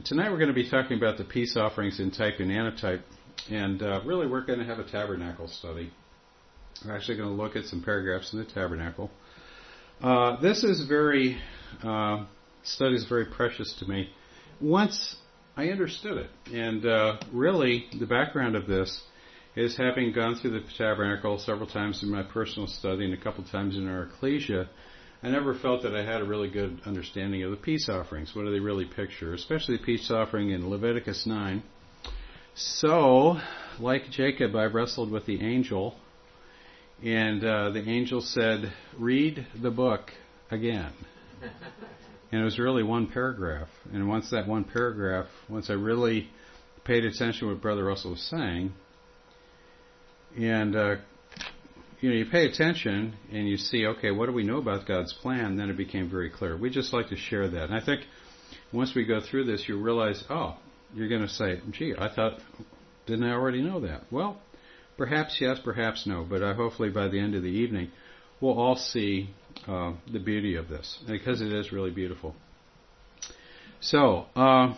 tonight we're going to be talking about the peace offerings in type and antitype, and really we're going to have a tabernacle study. We're actually going to look at some paragraphs in the tabernacle. This is study is very precious to me. Once I understood it, and really the background of this is having gone through the tabernacle several times in my personal study and a couple times in our ecclesia, I never felt that I had a really good understanding of the peace offerings. What do they really picture? Especially the peace offering in Leviticus 9. So, like Jacob, I wrestled with the angel, and the angel said, read the book again. And it was really one paragraph. And once I really paid attention to what Brother Russell was saying, and you pay attention and you see, okay, what do we know about God's plan? Then it became very clear. We just like to share that. And I think once we go through this, you realize, you're going to say, gee, didn't I already know that? Well, perhaps yes, perhaps no. But hopefully by the end of the evening, we'll all see the beauty of this, because it is really beautiful. So, a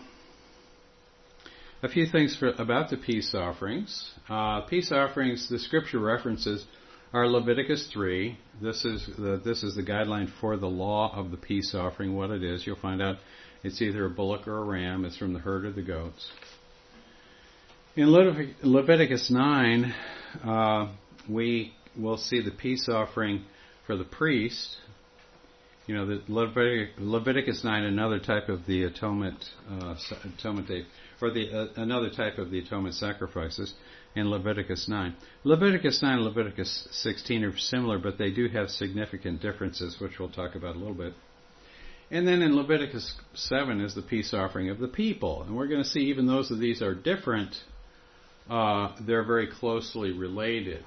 few things about the peace offerings. Peace offerings, the scripture references are Leviticus 3. This is the guideline for the law of the peace offering, what it is. You'll find out it's either a bullock or a ram. It's from the herd or the goats. In Leviticus 9, we will see the peace offering for the priest. The Leviticus 9, another type of the atonement day, or another type of the atonement sacrifices in Leviticus 9. Leviticus 9 and Leviticus 16 are similar, but they do have significant differences, which we'll talk about a little bit. And then in Leviticus 7 is the peace offering of the people. And we're going to see even though these are different, they're very closely related.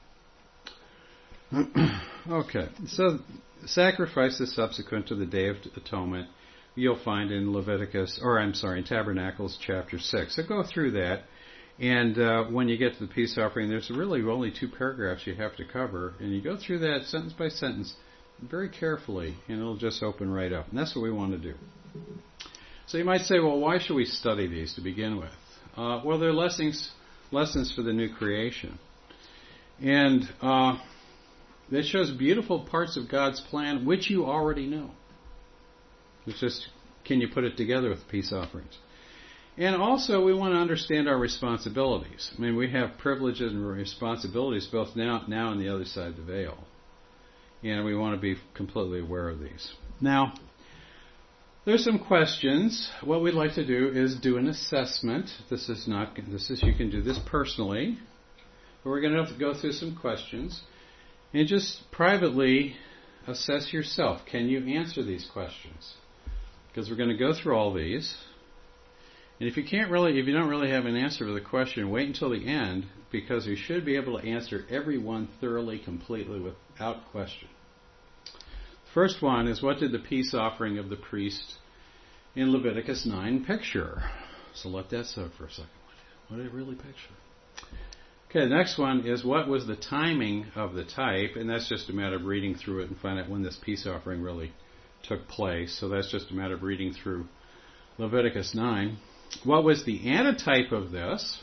Okay, so sacrifices subsequent to the Day of Atonement you'll find in Tabernacles chapter 6. So go through that, and when you get to the peace offering, there's really only 2 paragraphs you have to cover, and you go through that sentence by sentence very carefully, and it'll just open right up. And that's what we want to do. So you might say, well, why should we study these to begin with? Well, they're lessons for the new creation. And it shows beautiful parts of God's plan, which you already know. It's just, can you put it together with peace offerings? And also, we want to understand our responsibilities. I mean, we have privileges and responsibilities both now and the other side of the veil. And we want to be completely aware of these. Now, there's some questions. What we'd like to do is do an assessment. You can do this personally. But we're going to have to go through some questions. And just privately assess yourself. Can you answer these questions? Because we're going to go through all these. And if you don't really have an answer for the question, wait until the end, because we should be able to answer every one thoroughly, completely, without question. The first one is, what did the peace offering of the priest in Leviticus 9 picture? So let that soak for a second. What did it really picture? Okay, the next one is, what was the timing of the type? And that's just a matter of reading through it and find out when this peace offering really took place. So that's just a matter of reading through Leviticus 9. What was the antitype of this?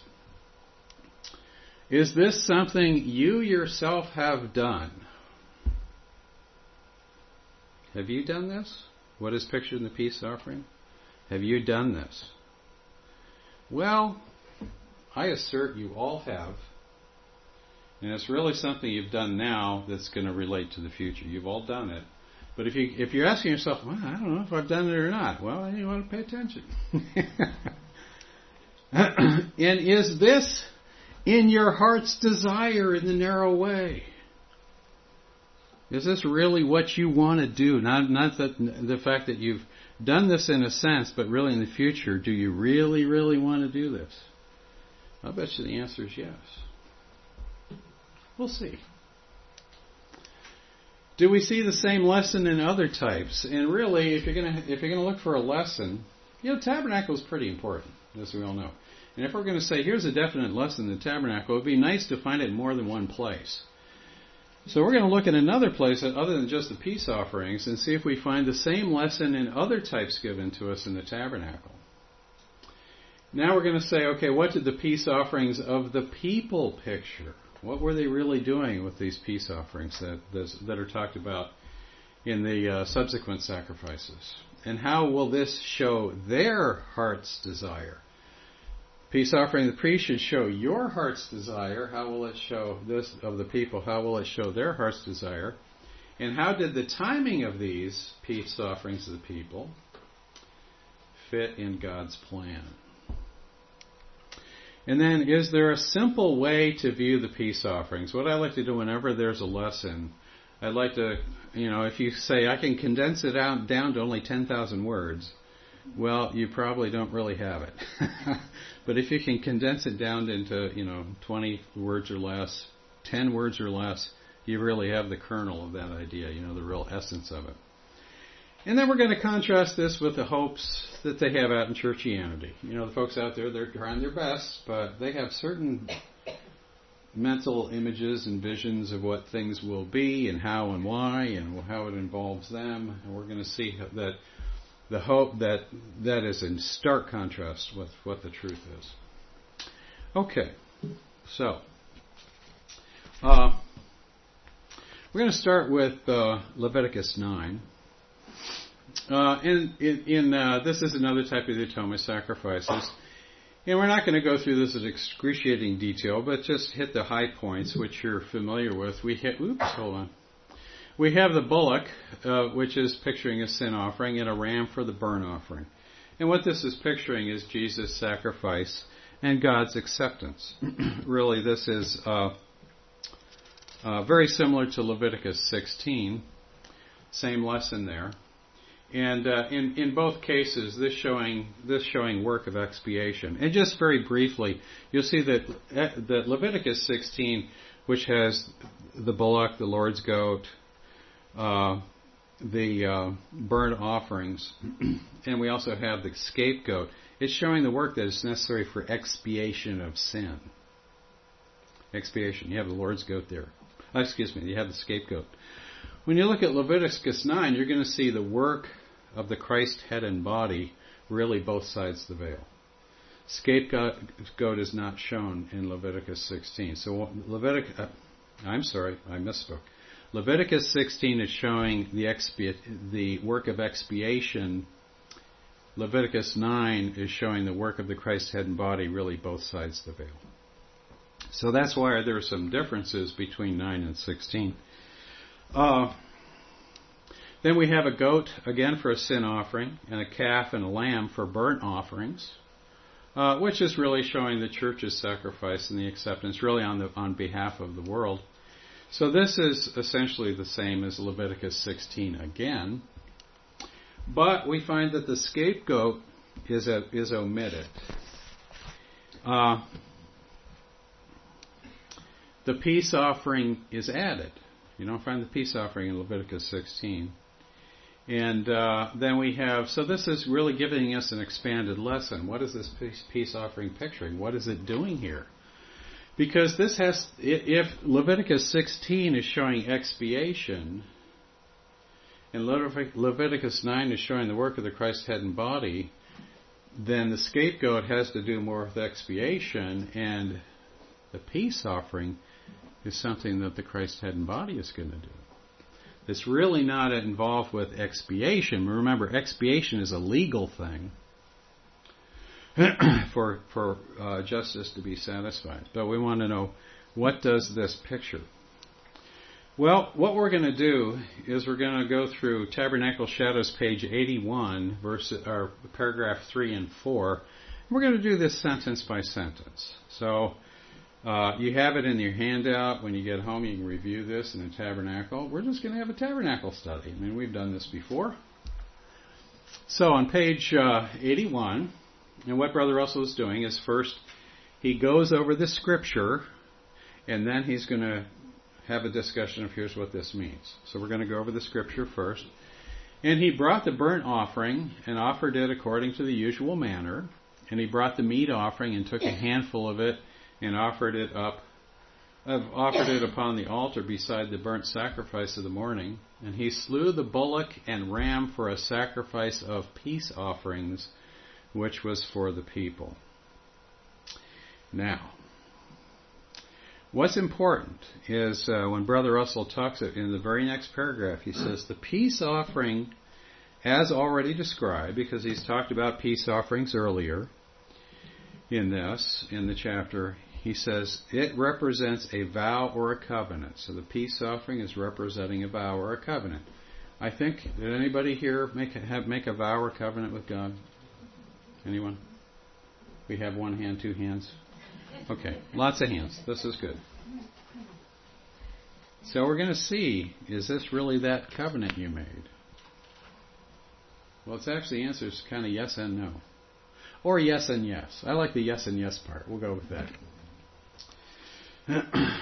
Is this something you yourself have done? Have you done this? What is pictured in the peace offering? Have you done this? Well, I assert you all have. And it's really something you've done now that's going to relate to the future. You've all done it. But if you're asking yourself, well, I don't know if I've done it or not, well, you want to pay attention. And is this in your heart's desire in the narrow way? Is this really what you want to do? Not that the fact that you've done this in a sense, but really in the future, do you really, really want to do this? I'll bet you the answer is yes. We'll see. Do we see the same lesson in other types? And really, if you're going to look for a lesson, tabernacle is pretty important, as we all know. And if we're going to say, here's a definite lesson in the tabernacle, it would be nice to find it in more than one place. So we're going to look at another place other than just the peace offerings and see if we find the same lesson in other types given to us in the tabernacle. Now we're going to say, okay, what did the peace offerings of the people picture? What were they really doing with these peace offerings that are talked about in the subsequent sacrifices? And how will this show their heart's desire? Peace offering of the priest should show your heart's desire. How will it show this of the people? How will it show their heart's desire? And how did the timing of these peace offerings of the people fit in God's plan? And then, is there a simple way to view the peace offerings? What I like to do whenever there's a lesson, I'd like to, if you say, I can condense it down to only 10,000 words, well, you probably don't really have it. But if you can condense it down into, 20 words or less, 10 words or less, you really have the kernel of that idea, the real essence of it. And then we're going to contrast this with the hopes that they have out in churchianity. The folks out there, they're trying their best, but they have certain mental images and visions of what things will be and how and why and how it involves them. And we're going to see that the hope that is in stark contrast with what the truth is. Okay, so we're going to start with Leviticus 9. This is another type of the atonement sacrifices. And we're not going to go through this in excruciating detail, but just hit the high points, which you're familiar with. We have the bullock, which is picturing a sin offering, and a ram for the burnt offering. And what this is picturing is Jesus' sacrifice and God's acceptance. Really, this is very similar to Leviticus 16. Same lesson there. And in both cases, this showing work of expiation. And just very briefly, you'll see that Leviticus 16, which has the bullock, the Lord's goat, the burnt offerings, and we also have the scapegoat. It's showing the work that is necessary for expiation of sin. Expiation. You have the Lord's goat there. You have the scapegoat. When you look at Leviticus 9, you're going to see the work of the Christ head and body, really both sides of the veil. Scapegoat is not shown in Leviticus 16. So I misspoke. Leviticus 16 is showing the work of expiation. Leviticus 9 is showing the work of the Christ head and body, really both sides of the veil. So that's why there are some differences between 9 and 16. Then we have a goat, again, for a sin offering, and a calf and a lamb for burnt offerings, which is really showing the church's sacrifice and the acceptance, really on behalf of the world. So this is essentially the same as Leviticus 16 again, but we find that the scapegoat is omitted. The peace offering is added. You don't find the peace offering in Leviticus 16. And then we have, so this is really giving us an expanded lesson. What is this peace offering picturing? What is it doing here? Because this has, if Leviticus 16 is showing expiation, and Leviticus 9 is showing the work of the Christ head and body, then the scapegoat has to do more with expiation, and the peace offering is something that the Christ head and body is going to do. It's really not involved with expiation. Remember, expiation is a legal thing for justice to be satisfied. But we want to know, what does this picture? Well, what we're going to do is we're going to go through Tabernacle Shadows, page 81, paragraph 3 and 4. We're going to do this sentence by sentence. So you have it in your handout. When you get home, you can review this in the Tabernacle. We're just going to have a Tabernacle study. I mean, we've done this before. So on page 81, and what Brother Russell is doing is first he goes over the Scripture, and then he's going to have a discussion of here's what this means. So we're going to go over the Scripture first. And he brought the burnt offering and offered it according to the usual manner. And he brought the meat offering and took a handful of it and offered it upon the altar beside the burnt sacrifice of the morning. And he slew the bullock and ram for a sacrifice of peace offerings, which was for the people. Now, what's important is when Brother Russell talks in the very next paragraph, he says, the peace offering, as already described, because he's talked about peace offerings earlier in the chapter, he says, it represents a vow or a covenant. So the peace offering is representing a vow or a covenant. I think, did anybody here make a vow or covenant with God? Anyone? We have one hand, two hands? Okay, lots of hands. This is good. So we're going to see, is this really that covenant you made? Well, it's actually the answer is kind of yes and no. Or yes and yes. I like the yes and yes part. We'll go with that.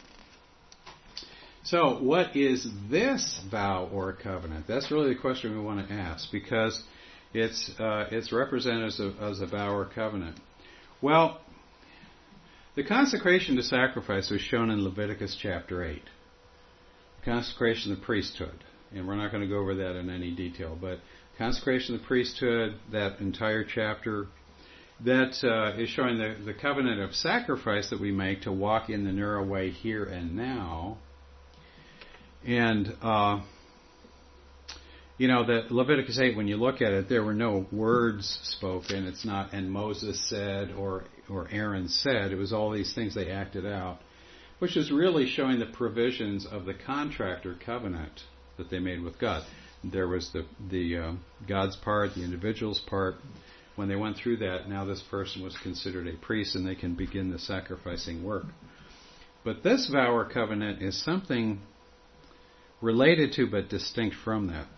So, what is this vow or covenant? That's really the question we want to ask, because it's represented as a vow or covenant. Well, the consecration to sacrifice was shown in Leviticus chapter 8. The consecration of the priesthood. And we're not going to go over that in any detail, but consecration of the priesthood, that entire chapter, that is showing the covenant of sacrifice that we make to walk in the narrow way here and now. And, that Leviticus 8, when you look at it, there were no words spoken. It's not, and Moses said, or Aaron said. It was all these things they acted out, which is really showing the provisions of the contract or covenant that they made with God. There was the God's part, the individual's part. When they went through that, now this person was considered a priest and they can begin the sacrificing work. But this vow or covenant is something related to but distinct from that.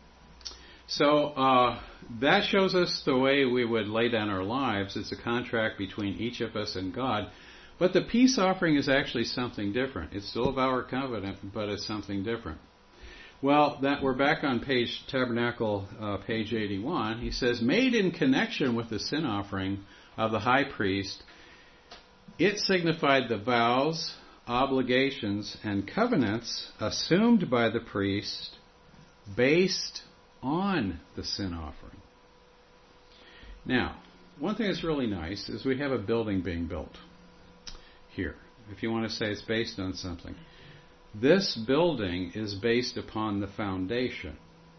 So that shows us the way we would lay down our lives. It's a contract between each of us and God. But the peace offering is actually something different. It's still a vow or covenant, but it's something different. Well, that we're back on page Tabernacle, page 81. He says, made in connection with the sin offering of the high priest, it signified the vows, obligations, and covenants assumed by the priest based on the sin offering. Now, one thing that's really nice is we have a building being built here. If you want to say it's based on something. This building is based upon the foundation.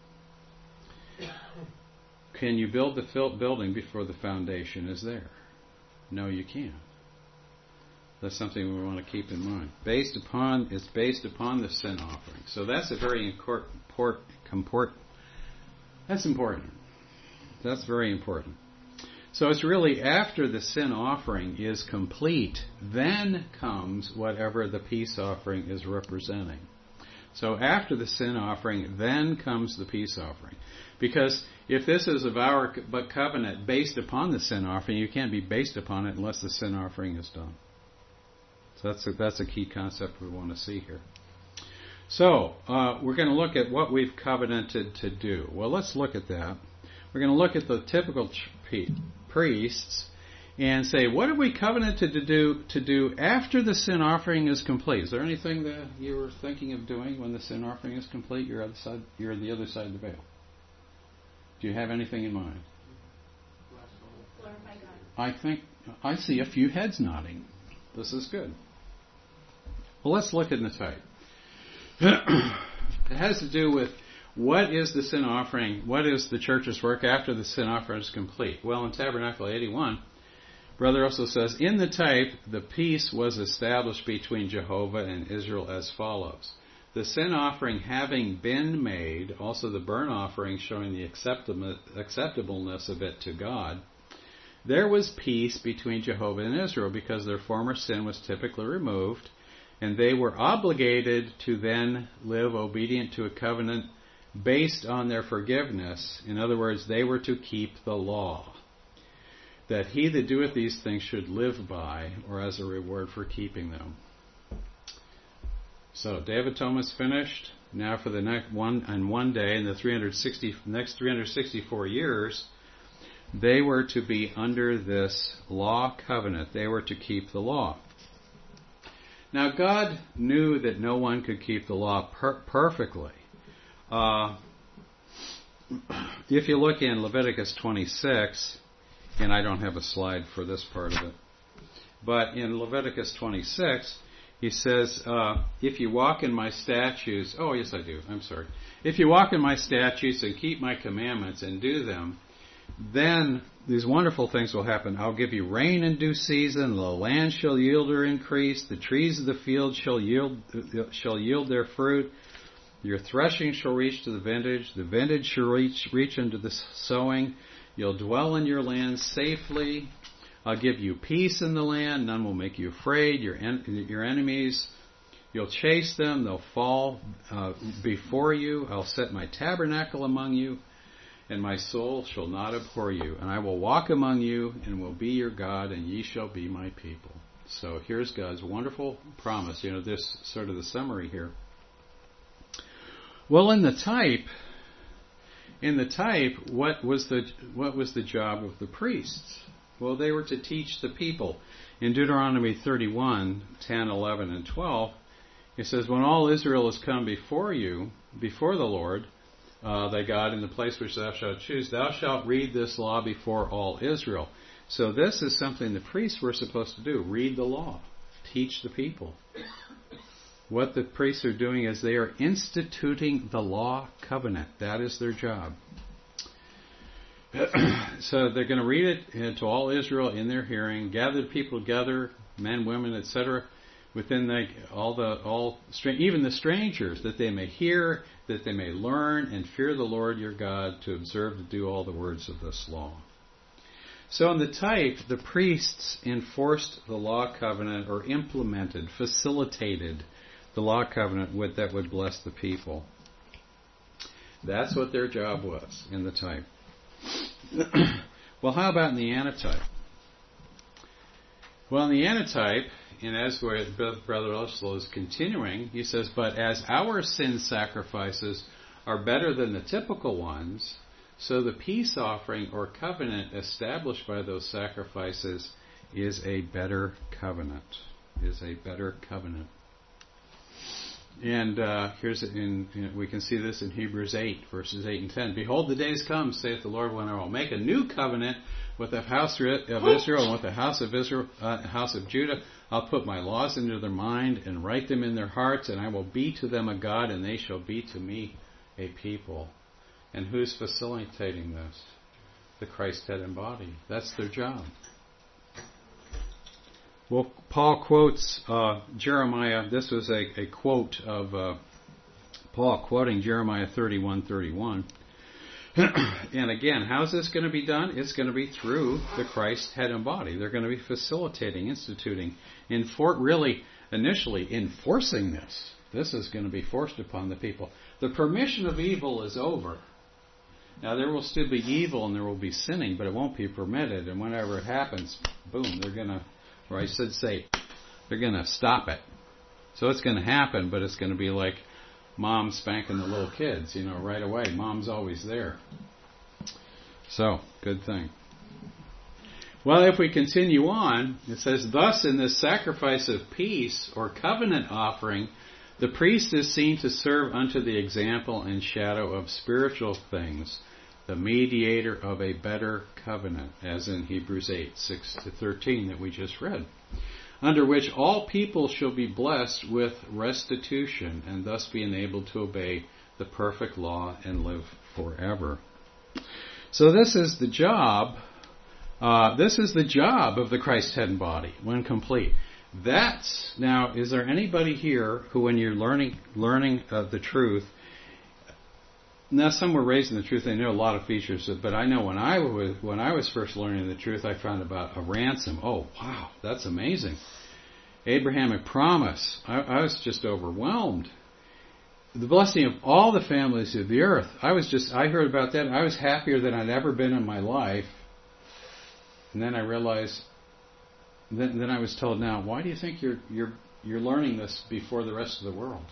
Can you build the building before the foundation is there? No, you can't. That's something we want to keep in mind. It's based upon the sin offering. So that's a very important. That's important. That's very important. So it's really after the sin offering is complete, then comes whatever the peace offering is representing. So after the sin offering, then comes the peace offering. Because if this is a vow or covenant based upon the sin offering, you can't be based upon it unless the sin offering is done. So that's a key concept we want to see here. So we're going to look at what we've covenanted to do. Well, let's look at that. We're going to look at the typical priests and say, what have we covenanted to do after the sin offering is complete? Is there anything that you were thinking of doing when the sin offering is complete? You're on the other side of the veil. Do you have anything in mind? I think I see a few heads nodding. This is good. Well, let's look in the type. It has to do with what is the sin offering, what is the church's work after the sin offering is complete. Well, in Tabernacle 81, Brother also says, in the type, the peace was established between Jehovah and Israel as follows. The sin offering having been made, also the burnt offering showing the acceptableness of it to God, there was peace between Jehovah and Israel because their former sin was typically removed, and they were obligated to then live obedient to a covenant based on their forgiveness. In other words, they were to keep the law, that he that doeth these things should live by, or as a reward for keeping them. So, Day of Atonement is finished. Now for the next one day, in the next 364 years, they were to be under this law covenant. They were to keep the law. Now, God knew that no one could keep the law perfectly. If you look in Leviticus 26, and I don't have a slide for this part of it, But in Leviticus 26, he says, if you walk in my statutes, oh yes I do, I'm sorry. If you walk in my statutes and keep my commandments and do them, then these wonderful things will happen. I'll give you rain in due season, the land shall yield her increase, the trees of the field shall yield their fruit, your threshing shall reach to the vintage shall reach into the sowing, you'll dwell in your land safely, I'll give you peace in the land, none will make you afraid, your enemies, you'll chase them, they'll fall before you, I'll set my tabernacle among you, and my soul shall not abhor you. And I will walk among you, and will be your God, and ye shall be my people. So here's God's wonderful promise. This sort of the summary here. Well, in the type, what was the job of the priests? Well, they were to teach the people. In Deuteronomy 31, 10, 11, and 12, it says, when all Israel has come before you, before the Lord, thy God, in the place which thou shalt choose, thou shalt read this law before all Israel. So this is something the priests were supposed to do. Read the law. Teach the people. What the priests are doing is they are instituting the law covenant. That is their job. So they're going to read it to all Israel in their hearing, gather the people together, men, women, etc., within even the strangers, that they may hear, that they may learn and fear the Lord your God, to observe to do all the words of this law. So in the type, the priests enforced the law covenant, or implemented, facilitated the law covenant that would bless the people. That's what their job was in the type. Well, how about in the antitype? Well, in the antitype, and as Brother Oslo is continuing, he says, but as our sin sacrifices are better than the typical ones, so the peace offering or covenant established by those sacrifices is a better covenant. And we can see this in Hebrews 8, verses 8 and 10. Behold, the days come, saith the Lord, when I will make a new covenant with the house of Israel and with the house of Judah. I'll put my laws into their mind and write them in their hearts, and I will be to them a God, and they shall be to me a people. And who's facilitating this? The Christ head and body. That's their job. Well, Paul quotes Jeremiah. This was a quote of Paul quoting Jeremiah 31:31. And again, how's this going to be done? It's going to be through the Christ head and body. They're going to be facilitating, instituting, really initially enforcing this. This is going to be forced upon the people. The permission of evil is over. Now, there will still be evil and there will be sinning, but it won't be permitted. And whenever it happens, boom, they're going to, or I should say, they're going to stop it. So it's going to happen, but it's going to be like mom spanking the little kids, right away. Mom's always there. So, good thing. Well, if we continue on, it says, thus in this sacrifice of peace or covenant offering, the priest is seen to serve unto the example and shadow of spiritual things, the mediator of a better covenant, as in Hebrews 8, 6-13 that we just read, under which all people shall be blessed with restitution, and thus be enabled to obey the perfect law and live forever. So this is the job. This is the job of the Christ head and body when complete. Now, is there anybody here who, when you're learning the truth, now some were raised in the truth, they know a lot of features, but I know when I was first learning the truth, I found about a ransom. Oh, wow, that's amazing. Abrahamic promise. I was just overwhelmed. The blessing of all the families of the earth. I heard about that, and I was happier than I'd ever been in my life. And then I realized, then I was told, now, why do you think you're learning this before the rest of the world?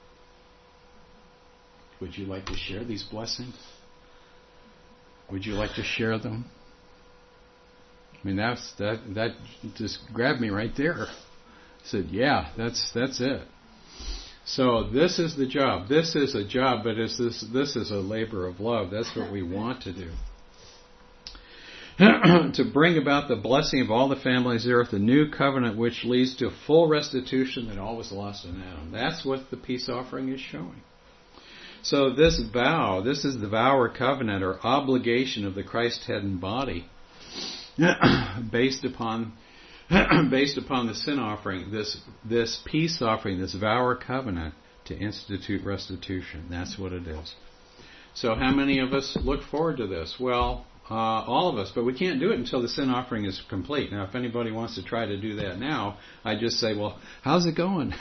Would you like to share these blessings? Would you like to share them? I mean, that just grabbed me right there. I said, yeah, that's it. So this is the job. This is a job, but this is a labor of love. That's what we want to do. to bring about the blessing of all the families of the earth, a new covenant which leads to full restitution that all was lost in Adam. That's what the peace offering is showing. So this vow, this is the vow or covenant or obligation of the Christ head and body, based upon the sin offering, this peace offering, this vow or covenant to institute restitution. That's what it is. So how many of us look forward to this? Well, all of us, but we can't do it until the sin offering is complete. Now, if anybody wants to try to do that now, I just say, well, how's it going?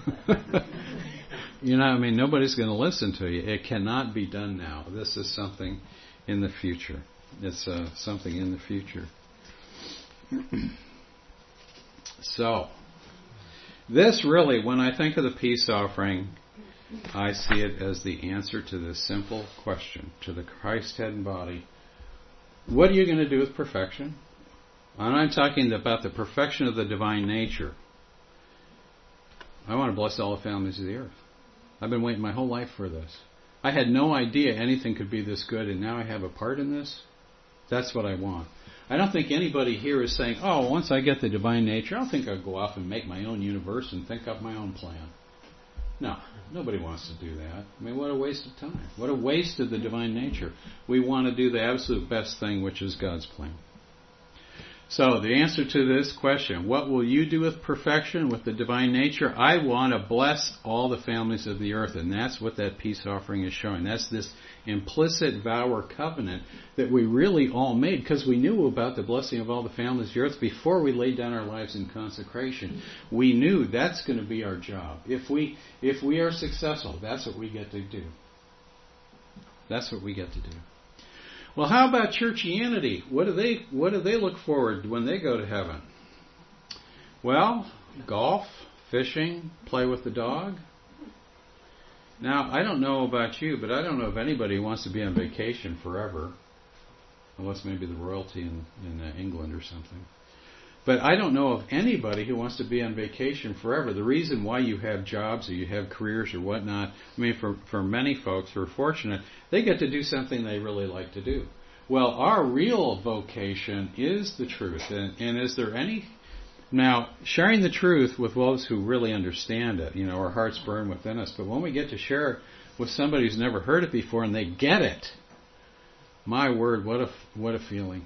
Nobody's going to listen to you. It cannot be done now. This is something in the future. It's something in the future. So, this really, when I think of the peace offering, I see it as the answer to this simple question, to the Christ head and body. What are you going to do with perfection? I'm talking about the perfection of the divine nature. I want to bless all the families of the earth. I've been waiting my whole life for this. I had no idea anything could be this good, and now I have a part in this. That's what I want. I don't think anybody here is saying, oh, once I get the divine nature, I don't think I'll go off and make my own universe and think up my own plan. No, nobody wants to do that. I mean, what a waste of time. What a waste of the divine nature. We want to do the absolute best thing, which is God's plan. So the answer to this question, what will you do with perfection, with the divine nature? I want to bless all the families of the earth, and that's what that peace offering is showing. That's this implicit vow or covenant that we really all made because we knew about the blessing of all the families of the earth before we laid down our lives in consecration. We knew that's going to be our job. If we are successful, that's what we get to do. That's what we get to do. Well, how about churchianity? What do they look forward to when they go to heaven? Well, golf, fishing, play with the dog. Now, I don't know about you, but I don't know if anybody wants to be on vacation forever, unless maybe the royalty in England or something. But I don't know of anybody who wants to be on vacation forever. The reason why you have jobs or you have careers or whatnot, I mean, for many folks who are fortunate, they get to do something they really like to do. Well, our real vocation is the truth. And is there any... Now, sharing the truth with those who really understand it, our hearts burn within us. But when we get to share it with somebody who's never heard it before and they get it, my word, what a feeling.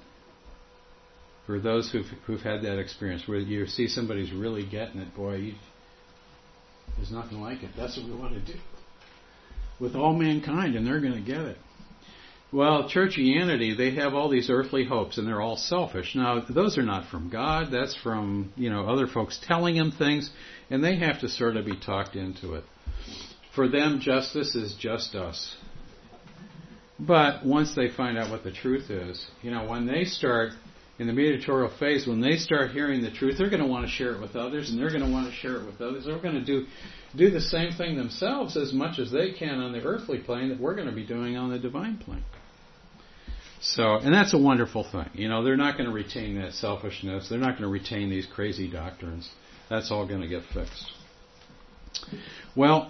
For those who've had that experience, where you see somebody's really getting it, boy, there's nothing like it. That's what we want to do with all mankind, and they're going to get it. Well, churchianity, they have all these earthly hopes, and they're all selfish. Now, those are not from God. That's from, other folks telling them things, and they have to sort of be talked into it. For them, justice is just us. But once they find out what the truth is, when they start... In the mediatorial phase, when they start hearing the truth, they're going to want to share it with others, and they're going to want to share it with others. They're going to do the same thing themselves as much as they can on the earthly plane that we're going to be doing on the divine plane. So, and that's a wonderful thing. They're not going to retain that selfishness. They're not going to retain these crazy doctrines. That's all going to get fixed. Well,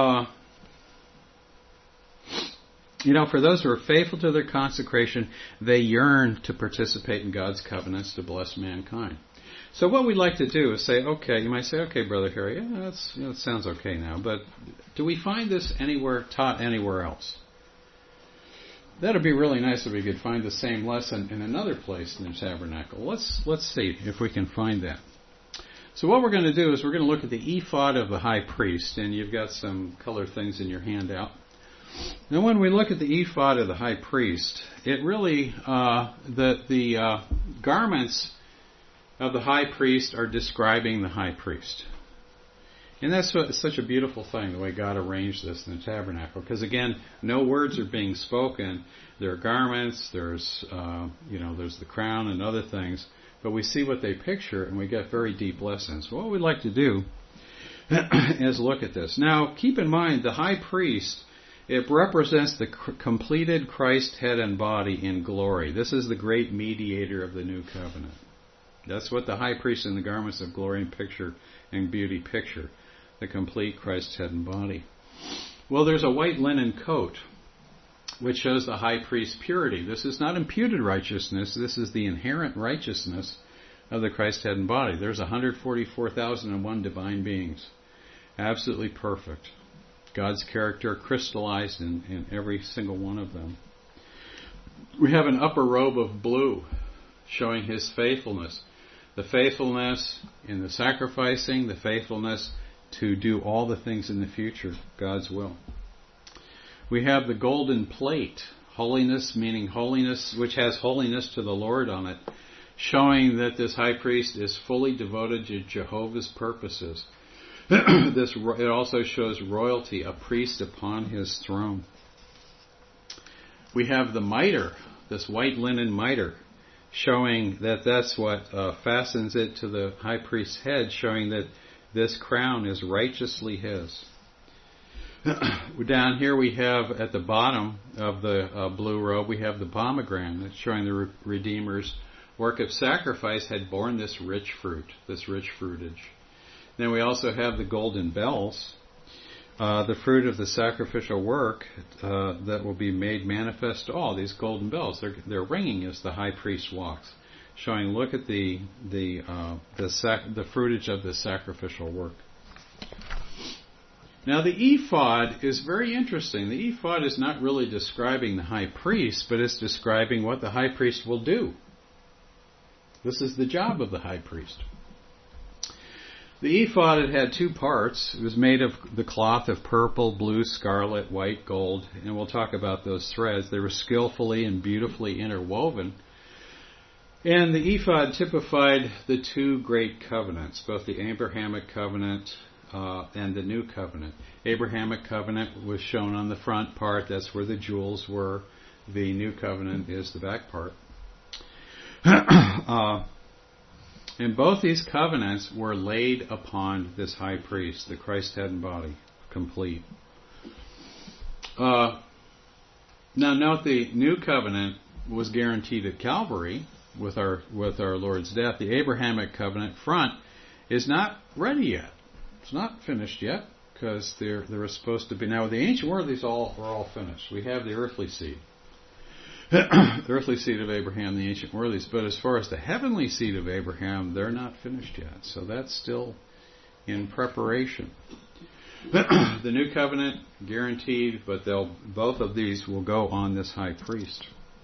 for those who are faithful to their consecration, they yearn to participate in God's covenants to bless mankind. So what we'd like to do is say, okay, you might say, okay, Brother Harry, that sounds okay now, but do we find this taught anywhere else? That would be really nice if we could find the same lesson in another place in the tabernacle. Let's see if we can find that. So what we're going to do is we're going to look at the ephod of the high priest, and you've got some colored things in your handout. Now, when we look at the ephod of the high priest, it really, the garments of the high priest are describing the high priest. And that's such a beautiful thing, the way God arranged this in the tabernacle. Because again, no words are being spoken. There are garments, there's the crown and other things. But we see what they picture, and we get very deep lessons. What we'd like to do is look at this. Now, keep in mind, the high priest... It represents the completed Christ head and body in glory. This is the great mediator of the new covenant. That's what the high priest in the garments of glory and beauty picture. The complete Christ head and body. Well, there's a white linen coat. which shows the high priest's purity. This is not imputed righteousness. This is the inherent righteousness of the Christ head and body. There's 144,001 divine beings. Absolutely perfect. God's character crystallized in every single one of them. We have an upper robe of blue showing his faithfulness. The faithfulness in the sacrificing, the faithfulness to do all the things in the future, God's will. We have the golden plate, holiness meaning holiness, which has holiness to the Lord on it, showing that this high priest is fully devoted to Jehovah's purposes. It also shows royalty, a priest upon his throne. We have the mitre, this white linen mitre, showing that that's what fastens it to the high priest's head, showing that this crown is righteously his. Down here we have at the bottom of the blue robe, we have the pomegranate showing the Redeemer's work of sacrifice had borne this rich fruit, this rich fruitage. Then we also have the golden bells, the fruit of the sacrificial work that will be made manifest to all. These golden bells, they're ringing as the high priest walks, showing, look at the fruitage of the sacrificial work. Now the ephod is very interesting. The ephod is not really describing the high priest, but it's describing what the high priest will do. This is the job of the high priest. The ephod had two parts. It was made of the cloth of purple, blue, scarlet, white, gold, and we'll talk about those threads. They were skillfully and beautifully interwoven. And the ephod typified the two great covenants, both the Abrahamic covenant and the new covenant. Abrahamic covenant was shown on the front part. That's where the jewels were. The new covenant is the back part. And both these covenants were laid upon this high priest, the Christ head and body, complete. Now note the new covenant was guaranteed at Calvary with our Lord's death. The Abrahamic covenant front is not ready yet. It's not finished yet because there was supposed to be. Now the ancient worldlies were all finished. We have the earthly seed. The earthly seed of Abraham, the ancient worldlies, but as far as the heavenly seed of Abraham, they're not finished yet. So that's still in preparation. The new covenant, guaranteed, but both of these will go on this high priest.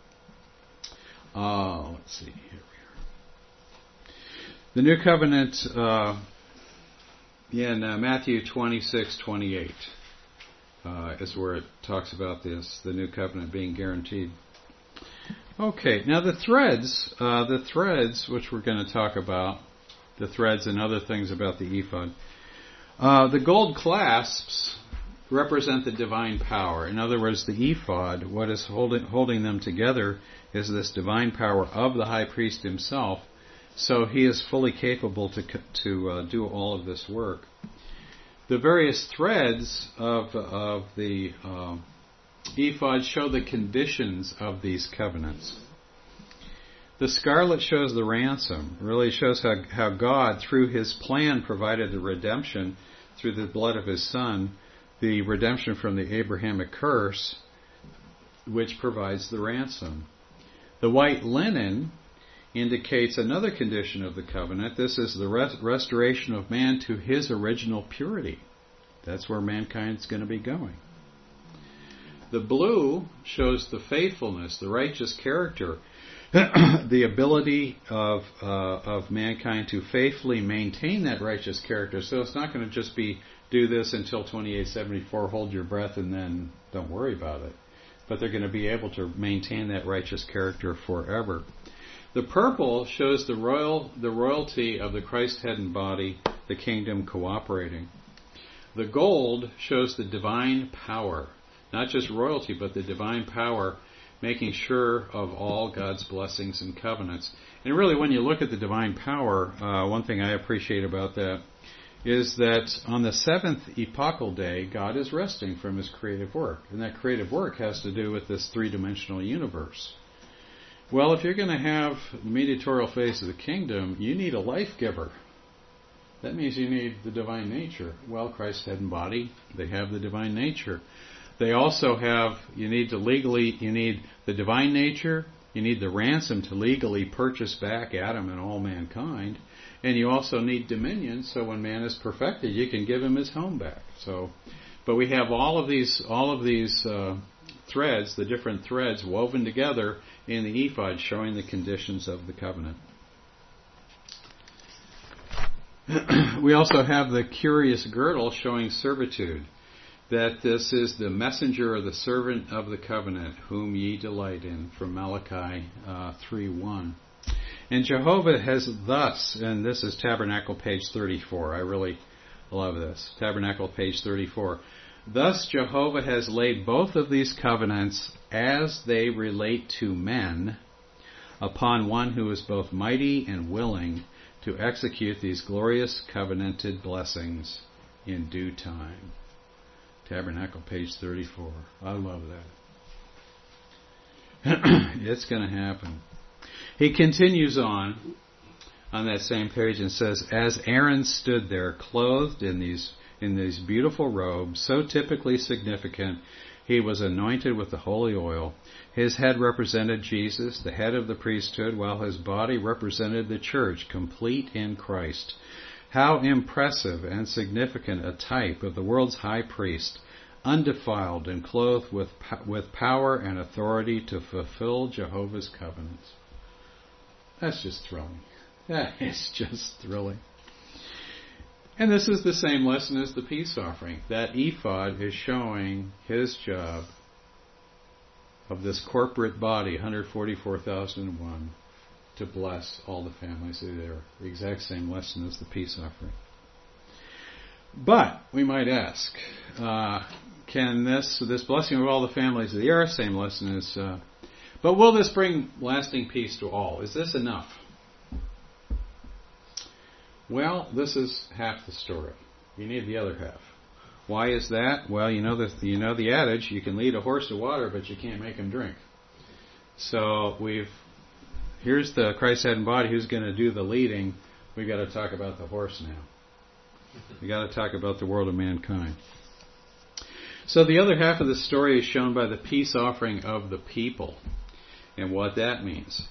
Let's see, here we are. The new covenant in Matthew 26:28 is where it talks about this, the new covenant being guaranteed. Okay, now the threads which we're going to talk about, the threads and other things about the ephod. The gold clasps represent the divine power. In other words, the ephod, what is holding them together is this divine power of the high priest himself, so he is fully capable to do all of this work. The various threads of the ephod show the conditions of these covenants. The scarlet shows the ransom. It really shows how God, through his plan, provided the redemption through the blood of his Son, the redemption from the Abrahamic curse, which provides the ransom. The white linen indicates another condition of the covenant. This is the restoration of man to his original purity. That's where mankind's going to be going. The blue shows the faithfulness, the righteous character, the ability of mankind to faithfully maintain that righteous character. So it's not going to just be do this until 2874, hold your breath, and then don't worry about it. But they're going to be able to maintain that righteous character forever. The purple shows the royalty of the Christ head and body, the kingdom cooperating. The gold shows the divine power. Not just royalty, but the divine power, making sure of all God's blessings and covenants. And really, when you look at the divine power, one thing I appreciate about that is that on the seventh epochal day, God is resting from his creative work. And that creative work has to do with this three-dimensional universe. Well, if you're going to have the mediatorial phase of the kingdom, you need a life giver. That means you need the divine nature. Well, Christ's head and body, they have the divine nature. They also have, you need the divine nature, you need the ransom to legally purchase back Adam and all mankind, and you also need dominion, so when man is perfected, you can give him his home back. So, but we have all of these threads, the different threads woven together in the ephod, showing the conditions of the covenant. We also have the curious girdle showing servitude, that this is the messenger or the servant of the covenant, whom ye delight in, from Malachi 3:1. And Jehovah has thus, and this is Tabernacle page 34. I really love this. Tabernacle page 34. Thus Jehovah has laid both of these covenants as they relate to men upon one who is both mighty and willing to execute these glorious covenanted blessings in due time. Tabernacle page 34. I love that. It's going to happen. He continues on that same page and says, as Aaron stood there clothed in these beautiful robes, so typically significant, he was anointed with the holy oil. His head represented Jesus, the head of the priesthood, while his body represented the church, complete in Christ. How impressive and significant a type of the world's high priest, undefiled and clothed with power and authority to fulfill Jehovah's covenants. That's just thrilling. That is just thrilling. And this is the same lesson as the peace offering. That ephod is showing his job of this corporate body, 144,001, to bless all the families that are there. The exact same lesson as the peace offering. But we might ask, can this blessing of all the families of the earth, same lesson as, but will this bring lasting peace to all? Is this enough? Well, this is half the story. You need the other half. Why is that? Well, you know the adage, you can lead a horse to water, but you can't make him drink. So here's the Christ head and body who's going to do the leading. We've got to talk about the horse now. We've got to talk about the world of mankind. So the other half of the story is shown by the peace offering of the people and what that means.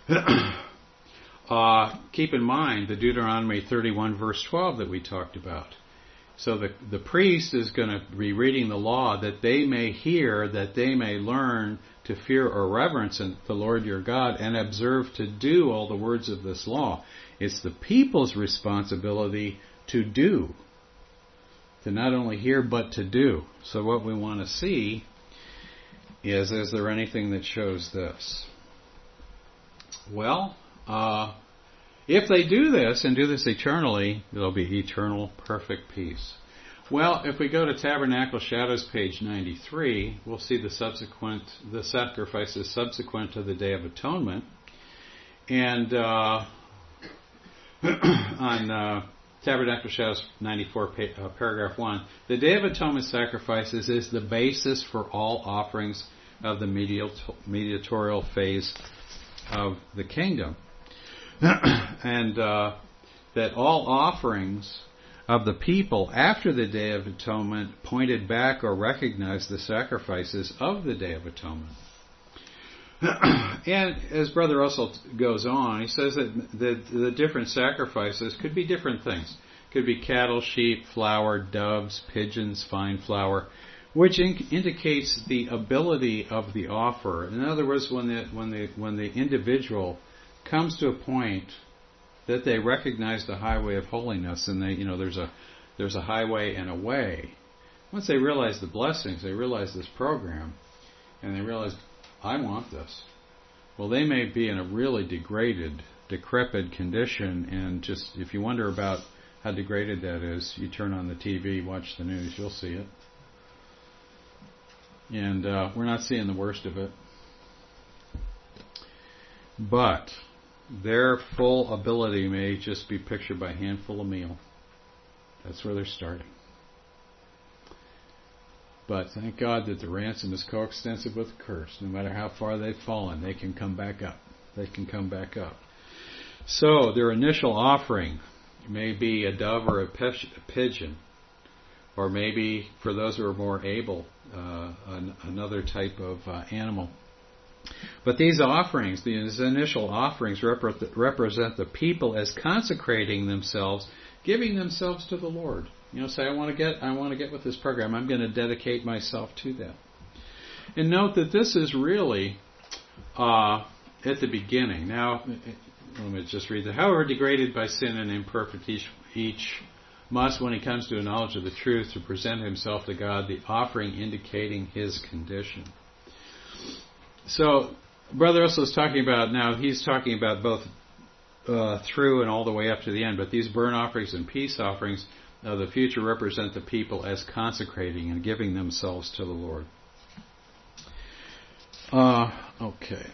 Keep in mind the Deuteronomy 31 verse 12 that we talked about. So the priest is going to be reading the law that they may hear, that they may learn to fear or reverence the Lord your God and observe to do all the words of this law. It's the people's responsibility to do. To not only hear but to do. So what we want to see is there anything that shows this? Well, if they do this and do this eternally, there'll be eternal perfect peace. Well, if we go to Tabernacle Shadows page 93, we'll see the sacrifices subsequent to the Day of Atonement. And on Tabernacle Shadows 94, paragraph 1, the Day of Atonement sacrifices is the basis for all offerings of the mediatorial phase of the kingdom. And that all offerings of the people after the Day of Atonement pointed back or recognized the sacrifices of the Day of Atonement. And as Brother Russell goes on, he says that the different sacrifices could be different things. Could be cattle, sheep, flour, doves, pigeons, fine flour, which indicates the ability of the offerer. In other words, when the individual comes to a point that they recognize the highway of holiness, and there's a highway and a way. Once they realize the blessings, they realize this program, and they realize, I want this. Well, they may be in a really degraded, decrepit condition, and just, if you wonder about how degraded that is, you turn on the TV, watch the news, you'll see it. And we're not seeing the worst of it. But their full ability may just be pictured by a handful of meal. That's where they're starting. But thank God that the ransom is coextensive with the curse. No matter how far they've fallen, they can come back up. They can come back up. So their initial offering may be a dove or a pigeon. or maybe for those who are more able, another type of animal. But these offerings, these initial offerings, represent the people as consecrating themselves, giving themselves to the Lord. Say, I want to get with this program. I'm going to dedicate myself to that. And note that this is really at the beginning. Now, let me just read that. However degraded by sin and imperfect, each must, when he comes to a knowledge of the truth, to present himself to God, the offering indicating his condition. So, Brother Russell is talking about, now he's talking about both through and all the way up to the end, but these burnt offerings and peace offerings of the future represent the people as consecrating and giving themselves to the Lord. Okay.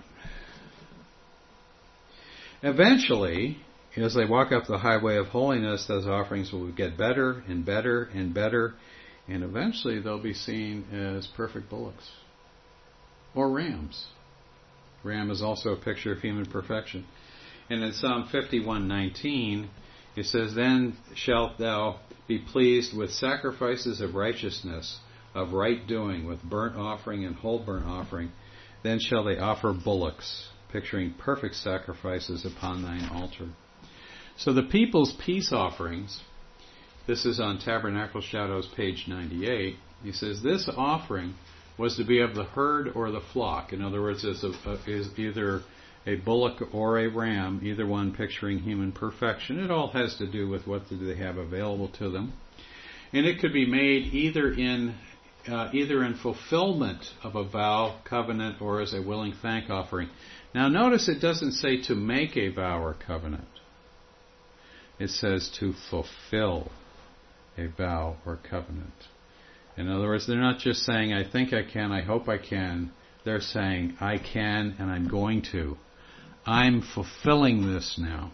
Eventually, as they walk up the highway of holiness, those offerings will get better and better and better, and eventually they'll be seen as perfect bullocks or rams. Ram is also a picture of human perfection. And in Psalm 51:19, it says, "Then shalt thou be pleased with sacrifices of righteousness, of right doing, with burnt offering and whole burnt offering. Then shall they offer bullocks," picturing perfect sacrifices upon thine altar. So the people's peace offerings, this is on Tabernacle Shadows, page 98. He says this offering was to be of the herd or the flock. In other words, is either a bullock or a ram, either one picturing human perfection. It all has to do with what do they have available to them. And it could be made either in fulfillment of a vow, covenant, or as a willing thank offering. Now notice it doesn't say to make a vow or covenant. It says to fulfill a vow or covenant. In other words, they're not just saying, I think I can, I hope I can. They're saying, I can and I'm going to. I'm fulfilling this now.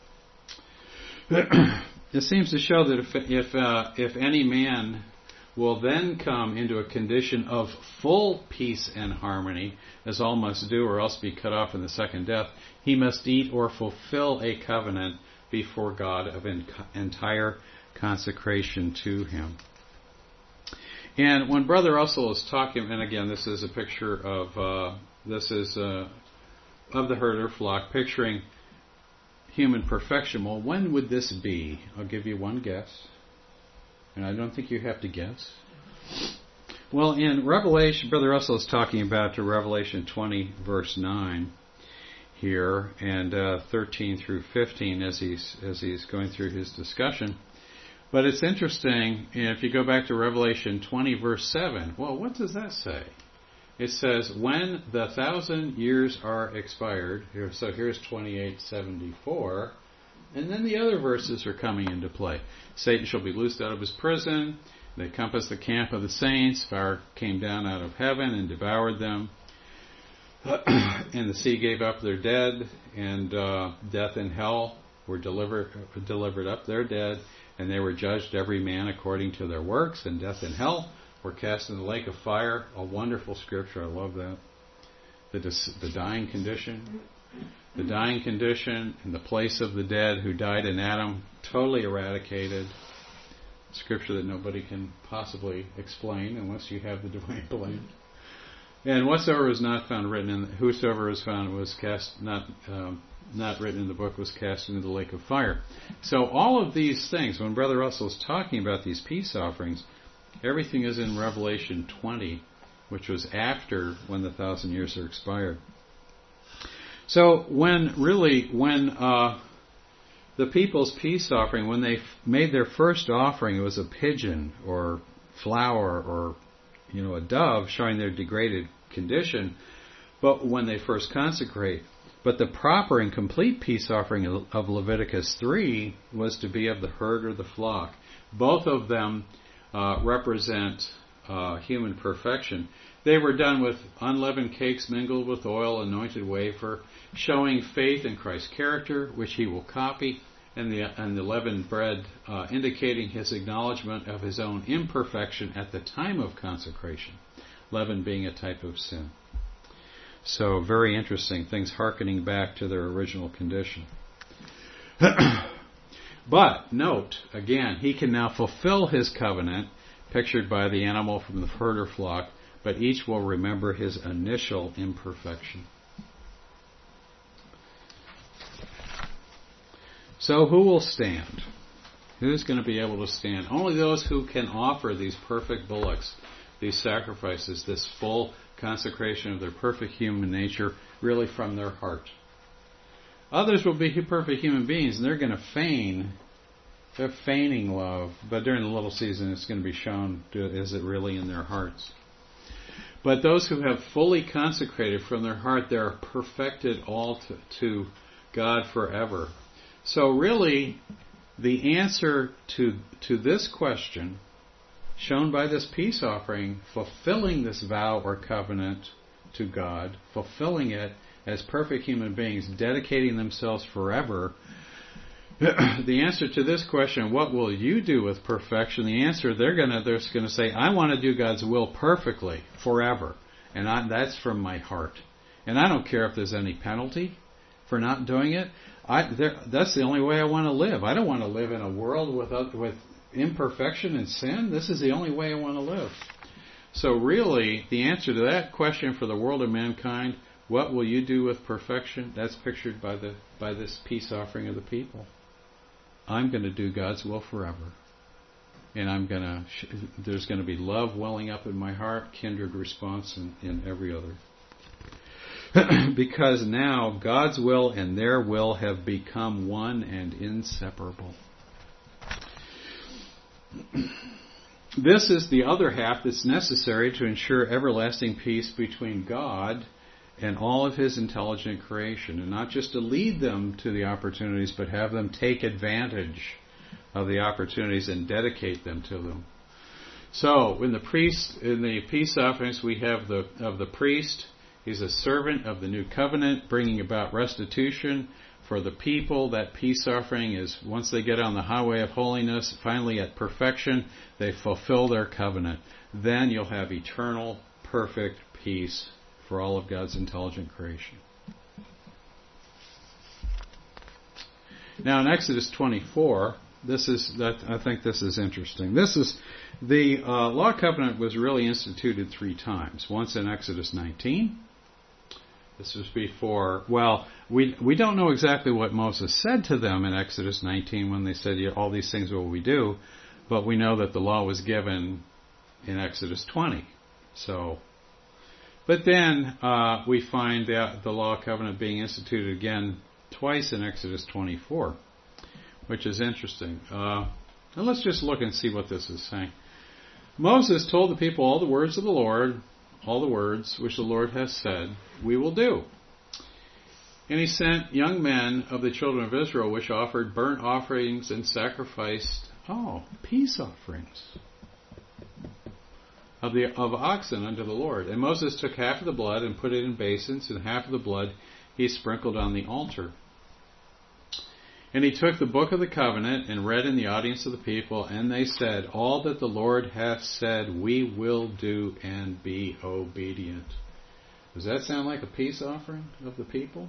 It seems to show that if any man will then come into a condition of full peace and harmony, as all must do or else be cut off in the second death, he must eat or fulfill a covenant before God of entire consecration to him. And when Brother Russell is talking, and again, this is a picture of the herd or flock, picturing human perfection. Well, when would this be? I'll give you one guess, and I don't think you have to guess. Well, in Revelation, Brother Russell is talking about Revelation 20, verse 9 here, and 13 through 15 as he's going through his discussion. But it's interesting, if you go back to Revelation 20, verse 7, well, what does that say? It says, when the 1,000 years are expired, so here's 28:74, and then the other verses are coming into play. Satan shall be loosed out of his prison, they compassed the camp of the saints, fire came down out of heaven and devoured them, and the sea gave up their dead, and death and hell were delivered up their dead, and they were judged every man according to their works, and death and hell were cast in the lake of fire. A wonderful scripture, I love that. The dying condition. The dying condition in the place of the dead who died in Adam, totally eradicated. Scripture that nobody can possibly explain unless you have the divine blame. And whatsoever was not found written whosoever was found was cast, not written in the book, was cast into the lake of fire. So all of these things, when Brother Russell's talking about these peace offerings, everything is in Revelation 20, which was after when the 1,000 years are expired. So when the people's peace offering, when they made their first offering, it was a pigeon or flower or a dove, showing their degraded condition. But when they first consecrate, but the proper and complete peace offering of Leviticus 3 was to be of the herd or the flock. Both of them represent human perfection. They were done with unleavened cakes mingled with oil, anointed wafer, showing faith in Christ's character, which he will copy, and the leavened bread indicating his acknowledgement of his own imperfection at the time of consecration, leaven being a type of sin. So very interesting things hearkening back to their original condition. But, note, again, he can now fulfill his covenant, pictured by the animal from the herder flock, but each will remember his initial imperfection. So who will stand? Who's going to be able to stand? Only those who can offer these perfect bullocks, these sacrifices, this full consecration of their perfect human nature, really from their heart. Others will be perfect human beings, and they're going to feign. They're feigning love, but during the little season it's going to be shown, is it really in their hearts? But those who have fully consecrated from their heart, they're perfected all to God forever. So really, the answer to this question, shown by this peace offering, fulfilling this vow or covenant to God, fulfilling it as perfect human beings, dedicating themselves forever, the answer to this question, what will you do with perfection? The answer, they're going to say, I want to do God's will perfectly, forever. And that's from my heart. And I don't care if there's any penalty for not doing it. That's the only way I want to live. I don't want to live in a world with imperfection and sin. This is the only way I want to live. So really, the answer to that question for the world of mankind, what will you do with perfection? That's pictured by this peace offering of the people. I'm going to do God's will forever. And there's going to be love welling up in my heart, kindred response in every other. Because now God's will and their will have become one and inseparable. This is the other half that's necessary to ensure everlasting peace between God and all of His intelligent creation, and not just to lead them to the opportunities, but have them take advantage of the opportunities and dedicate them to them. So, in the peace offerings, we have the priest. He's a servant of the new covenant, bringing about restitution for the people. That peace offering is, once they get on the highway of holiness, finally at perfection, they fulfill their covenant. Then you'll have eternal, perfect peace for all of God's intelligent creation. Now in Exodus 24, I think this is interesting. This is the law covenant was really instituted 3 times. Once in Exodus 19. This was before. Well, we don't know exactly what Moses said to them in Exodus 19 when they said, all these things will we do, but we know that the law was given in Exodus 20. So. But then we find the law covenant being instituted again twice in Exodus 24, which is interesting. Now let's just look and see what this is saying. Moses told the people all the words of the Lord, all the words which the Lord has said, we will do. And he sent young men of the children of Israel, which offered burnt offerings and sacrificed, peace offerings of oxen unto the Lord. And Moses took half of the blood and put it in basins, and half of the blood he sprinkled on the altar. And he took the book of the covenant and read in the audience of the people, and they said, all that the Lord hath said we will do and be obedient. Does that sound like a peace offering of the people?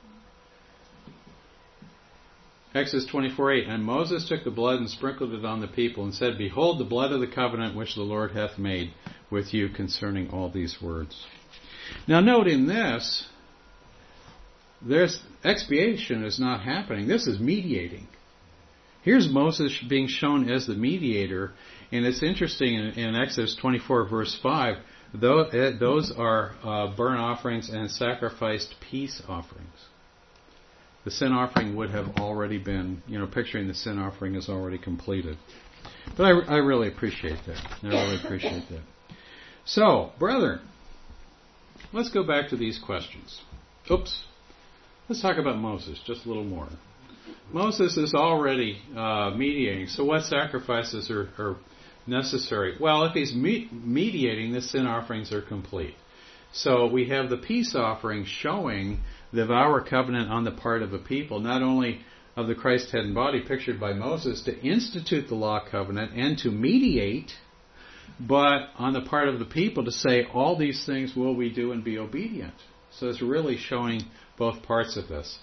Exodus 24:8, and Moses took the blood and sprinkled it on the people, and said, behold the blood of the covenant which the Lord hath made with you concerning all these words. Now note in this, there's expiation is not happening. This is mediating. Here's Moses being shown as the mediator, and it's interesting in Exodus 24 verse 5, those are burnt offerings and sacrificed peace offerings. The sin offering would have already been, picturing the sin offering is already completed. But I really appreciate that. I really appreciate that. So, brethren, let's go back to these questions. Let's talk about Moses just a little more. Moses is already mediating, so what sacrifices are necessary? Well, if he's mediating, the sin offerings are complete. So we have the peace offering showing the vow or covenant on the part of the people, not only of the Christ head and body pictured by Moses to institute the law covenant and to mediate, but on the part of the people to say, all these things will we do and be obedient. So it's really showing both parts of this.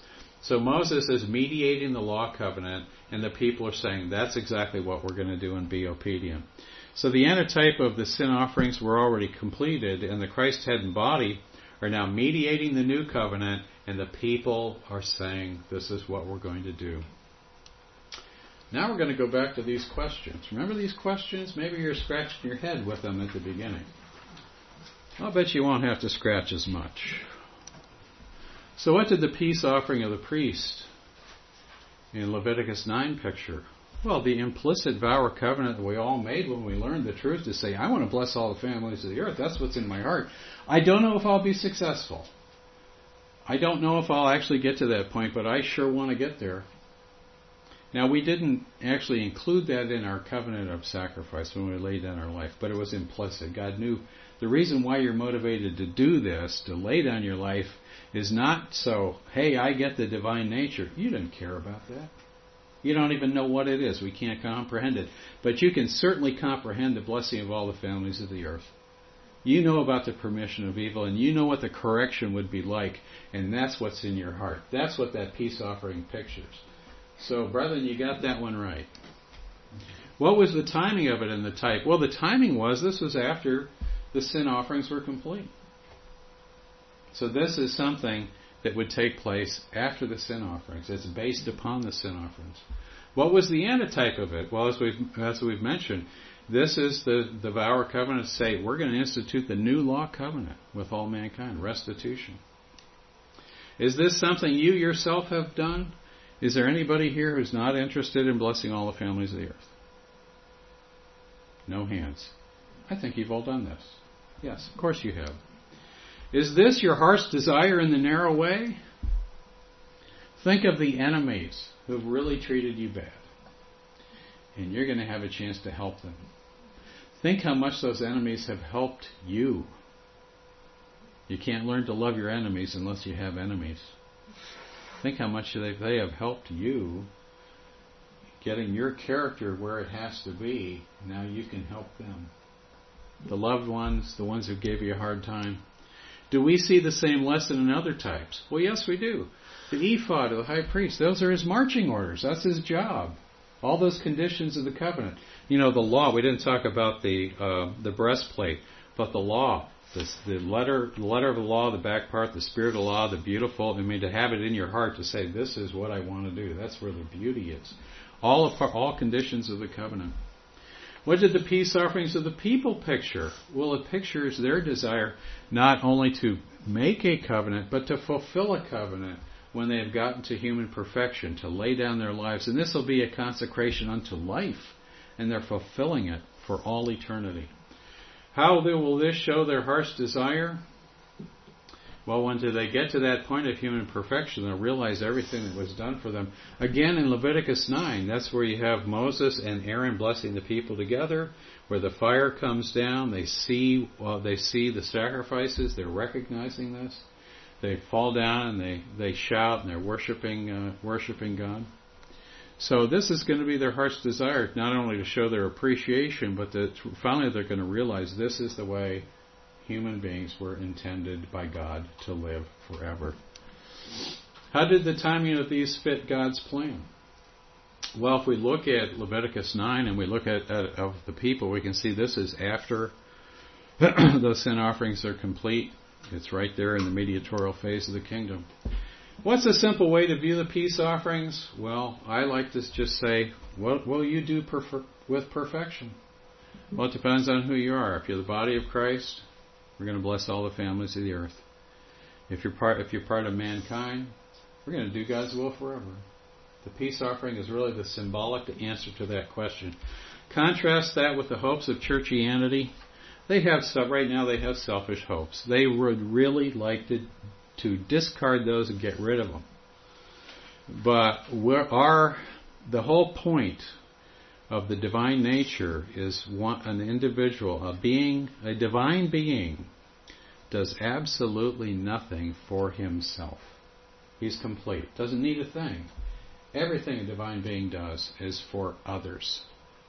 So Moses is mediating the law covenant, and the people are saying, that's exactly what we're going to do and be obedient. So the antitype of the sin offerings were already completed, and the Christ head and body are now mediating the new covenant, and the people are saying, this is what we're going to do. Now we're going to go back to these questions. Remember these questions? Maybe you're scratching your head with them at the beginning. I'll bet you won't have to scratch as much. So what did the peace offering of the priest in Leviticus 9 picture? Well, the implicit vow or covenant that we all made when we learned the truth to say, I want to bless all the families of the earth. That's what's in my heart. I don't know if I'll be successful. I don't know if I'll actually get to that point, but I sure want to get there. Now, we didn't actually include that in our covenant of sacrifice when we laid down our life, but it was implicit. God knew the reason why you're motivated to do this, to lay down your life, is not so, hey, I get the divine nature. You didn't care about that. You don't even know what it is. We can't comprehend it. But you can certainly comprehend the blessing of all the families of the earth. You know about the permission of evil, and you know what the correction would be like, and that's what's in your heart. That's what that peace offering pictures. So, brethren, you got that one right. What was the timing of it in the type? Well, the timing was, this was after the sin offerings were complete. So this is something that would take place after the sin offerings. It's based upon the sin offerings. What was the antitype of it? Well, as we've mentioned, this is the vow or covenant to say, we're going to institute the new law covenant with all mankind, restitution. Is this something you yourself have done? Is there anybody here who's not interested in blessing all the families of the earth? No hands. I think you've all done this. Yes, of course you have. Is this your heart's desire in the narrow way? Think of the enemies who've really treated you bad. And you're going to have a chance to help them. Think how much those enemies have helped you. You can't learn to love your enemies unless you have enemies. Think how much they have helped you getting your character where it has to be. Now you can help them. The loved ones, the ones who gave you a hard time. Do we see the same lesson in other types? Well, yes, we do. The ephod of the high priest, those are his marching orders. That's his job. All those conditions of the covenant. You know, the law, we didn't talk about the breastplate, but the law, the letter of the law, the back part, the spirit of the law, the beautiful, I mean, to have it in your heart to say, this is what I want to do. That's where the beauty is. All conditions of the covenant. What did the peace offerings of the people picture? Well, it pictures their desire not only to make a covenant, but to fulfill a covenant when they have gotten to human perfection, to lay down their lives. And this will be a consecration unto life, and they're fulfilling it for all eternity. How will this show their heart's desire? Well, when do they get to that point of human perfection, they'll realize everything that was done for them. Again, in Leviticus 9, that's where you have Moses and Aaron blessing the people together, where the fire comes down. They see the sacrifices. They're recognizing this. They fall down and they shout and they're worshiping God. So this is going to be their heart's desire, not only to show their appreciation, but that finally they're going to realize this is the way human beings were intended by God to live forever. How did the timing of these fit God's plan? Well, if we look at Leviticus 9 and we look at of the people, we can see this is after those sin offerings are complete. It's right there in the mediatorial phase of the kingdom. What's a simple way to view the peace offerings? Well, I like to just say, what will you do with perfection? Well, it depends on who you are. If you're the body of Christ, we're going to bless all the families of the earth. If you're part of mankind, we're going to do God's will forever. The peace offering is really the symbolic answer to that question. Contrast that with the hopes of churchianity. Right now they have selfish hopes. They would really like to discard those and get rid of them. But the whole point of the divine nature is an individual, a divine being, does absolutely nothing for himself. He's complete. Doesn't need a thing. Everything a divine being does is for others.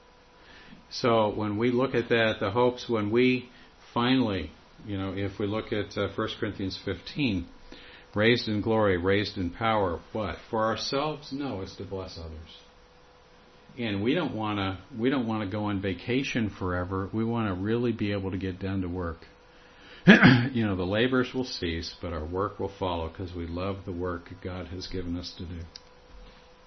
So when we look at that, the hopes, when we finally, if we look at 1 Corinthians 15, Raised in glory, raised in power. What? For ourselves? No, it's to bless others. And we don't want to go on vacation forever. We want to really be able to get down to work. The labors will cease, but our work will follow because we love the work God has given us to do.